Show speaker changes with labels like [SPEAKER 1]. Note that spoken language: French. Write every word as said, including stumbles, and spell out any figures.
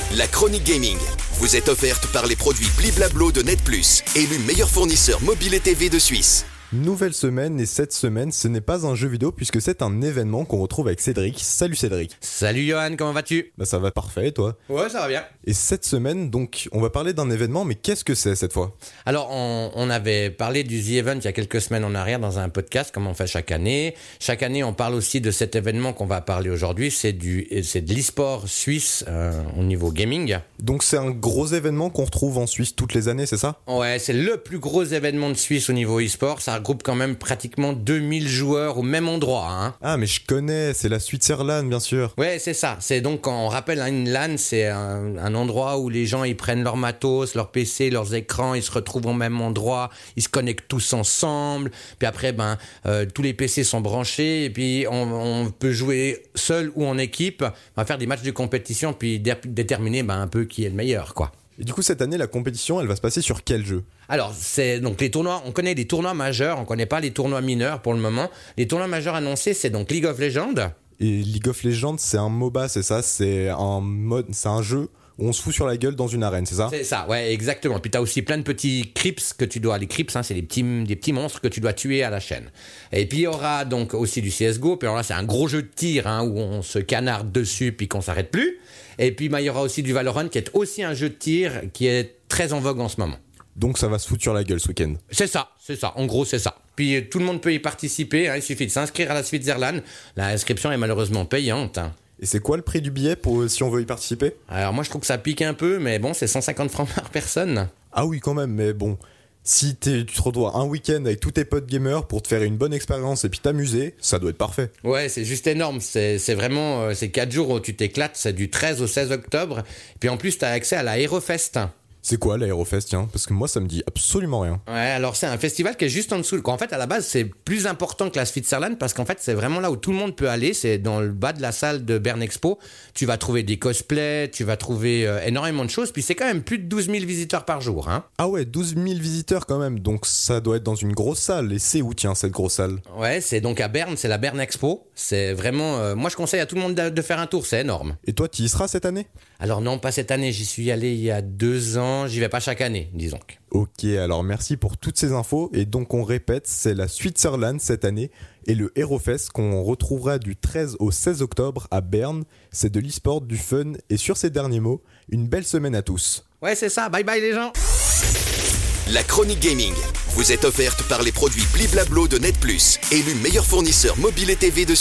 [SPEAKER 1] La chronique gaming vous est offerte par les produits Bliblablo de Net Plus, élu meilleur fournisseur mobile et T V de Suisse.
[SPEAKER 2] Nouvelle semaine, et cette semaine, ce n'est pas un jeu vidéo puisque c'est un événement qu'on retrouve avec Cédric. Salut Cédric.
[SPEAKER 3] Salut Johan, comment vas-tu?
[SPEAKER 2] Bah ça va parfait, et toi?
[SPEAKER 3] Ouais, ça va bien.
[SPEAKER 2] Et cette semaine, donc, on va parler d'un événement, mais qu'est-ce que c'est cette fois?
[SPEAKER 3] Alors, on, on avait parlé du The Event il y a quelques semaines en arrière dans un podcast, comme on fait chaque année. Chaque année, on parle aussi de cet événement qu'on va parler aujourd'hui. C'est du, c'est de l'e-sport suisse euh, au niveau gaming.
[SPEAKER 2] Donc c'est un gros événement qu'on retrouve en Suisse toutes les années, c'est ça?
[SPEAKER 3] Ouais, c'est le plus gros événement de Suisse au niveau e-sport. Ça regroupe quand même pratiquement deux mille joueurs au même endroit. Hein.
[SPEAKER 2] Ah, mais je connais, c'est la Switzerland, bien sûr.
[SPEAKER 3] Ouais, c'est ça. C'est donc, on rappelle, hein, une LAN, c'est un, un endroit où les gens, ils prennent leur matos, leur P C, leurs écrans, ils se retrouvent au même endroit, ils se connectent tous ensemble. Puis après, ben, euh, tous les P C sont branchés et puis on, on peut jouer seul ou en équipe. On va faire des matchs de compétition puis dé- déterminer ben, un peu qui est le meilleur, quoi.
[SPEAKER 2] Et du coup, cette année, la compétition, elle va se passer sur quel jeu?
[SPEAKER 3] Alors, c'est donc les tournois, on connaît les tournois majeurs, on connaît pas les tournois mineurs pour le moment. Les tournois majeurs annoncés, c'est donc League of Legends.
[SPEAKER 2] Et League of Legends, c'est un MOBA, c'est ça? C'est un mode, c'est un jeu où on se fout sur la gueule dans une arène, c'est ça?
[SPEAKER 3] C'est ça, ouais, exactement. Puis t'as aussi plein de petits creeps que tu dois, les creeps, hein, c'est des petits, des petits monstres que tu dois tuer à la chaîne. Et puis il y aura donc aussi du C S G O, puis alors là c'est un gros jeu de tir, hein, où on se canarde dessus puis qu'on s'arrête plus. Et puis bah, il y aura aussi du Valorant qui est aussi un jeu de tir qui est très en vogue en ce moment.
[SPEAKER 2] Donc ça va se foutre sur la gueule ce week-end.
[SPEAKER 3] C'est ça, c'est ça, en gros c'est ça. Puis euh, tout le monde peut y participer, hein, il suffit de s'inscrire à la Switzerland. L'inscription est malheureusement payante. Hein.
[SPEAKER 2] Et c'est quoi le prix du billet pour si on veut y participer?
[SPEAKER 3] Alors moi je trouve que ça pique un peu, mais bon c'est cent cinquante francs par personne.
[SPEAKER 2] Ah oui quand même, mais bon, si tu te retrouves un week-end avec tous tes potes gamers pour te faire une bonne expérience et puis t'amuser, ça doit être parfait.
[SPEAKER 3] Ouais, c'est juste énorme, c'est, c'est vraiment, euh, c'est quatre jours où tu t'éclates, c'est du treize au seize octobre, puis en plus t'as accès à la Aerofest.
[SPEAKER 2] C'est quoi l'Aerofest, tiens? Parce que moi ça me dit absolument rien.
[SPEAKER 3] Ouais, alors c'est un festival qui est juste en dessous. En fait, à la base, c'est plus important que la Switzerland parce qu'en fait, c'est vraiment là où tout le monde peut aller. C'est dans le bas de la salle de Bern Expo. Tu vas trouver des cosplays, tu vas trouver euh, énormément de choses. Puis c'est quand même plus de douze mille visiteurs par jour. Hein.
[SPEAKER 2] Ah ouais, douze mille visiteurs quand même. Donc ça doit être dans une grosse salle. Et c'est où, tiens, cette grosse salle?
[SPEAKER 3] Ouais, c'est donc à Berne, c'est la Bern Expo. C'est vraiment... Euh, moi, je conseille à tout le monde de, de faire un tour, c'est énorme.
[SPEAKER 2] Et toi, tu y seras cette année?
[SPEAKER 3] Alors non, pas cette année. J'y suis allé il y a deux ans. J'y vais pas chaque année, disons.
[SPEAKER 2] Ok, alors merci pour toutes ces infos. Et donc on répète, c'est la Switzerland cette année et le Aerofest qu'on retrouvera du treize au seize octobre à Berne. C'est de l'e-sport, du fun et sur ces derniers mots, une belle semaine à tous.
[SPEAKER 3] Ouais, c'est ça. Bye bye les gens.
[SPEAKER 1] La chronique gaming vous est offerte par les produits Bliblablo de Net Plus, élu meilleur fournisseur mobile et T V de Suisse.